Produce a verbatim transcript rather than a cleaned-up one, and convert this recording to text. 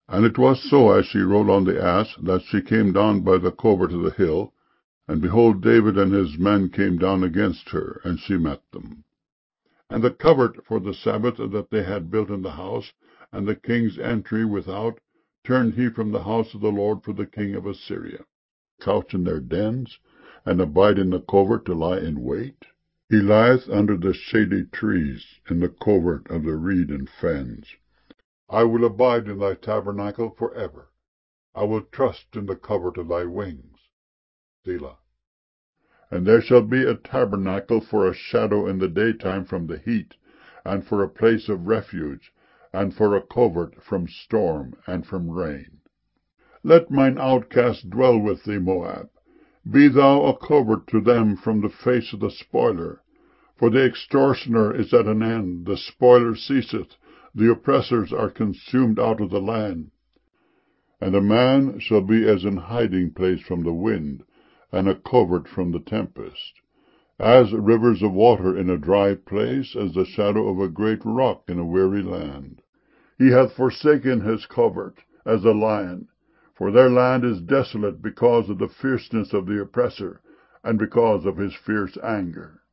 And it was so, as she rode on the ass, that she came down by the covert of the hill, and behold, David and his men came down against her, and she met them. And the covert for the Sabbath that they had built in the house, and the king's entry without, turned he from the house of the Lord for the king of Assyria. Couch in their dens, and abide in the covert to lie in wait? He lieth under the shady trees, in the covert of the reed and fens. I will abide in thy tabernacle for ever. I will trust in the covert of thy wings. Selah. And there shall be a tabernacle for a shadow in the daytime from the heat, and for a place of refuge, and for a covert from storm and from rain. Let mine outcasts dwell with thee, Moab. Be thou a covert to them from the face of the spoiler. For the extortioner is at an end, the spoiler ceaseth, the oppressors are consumed out of the land. And a man shall be as an hiding place from the wind, and a covert from the tempest, as rivers of water in a dry place, as the shadow of a great rock in a weary land. He hath forsaken his covert, as a lion, for their land is desolate because of the fierceness of the oppressor, and because of his fierce anger.